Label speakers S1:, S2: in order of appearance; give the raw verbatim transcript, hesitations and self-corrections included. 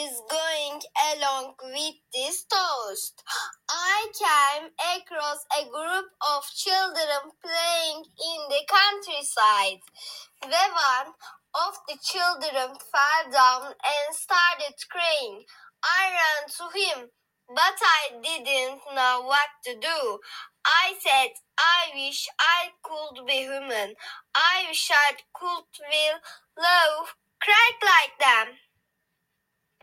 S1: is going along with this toast. I came across a group of children playing in the countryside. When one of the children fell down and started crying, I ran to him, but I didn't know what to do. I said, I wish I could be human. I wish I could feel love, cry like them.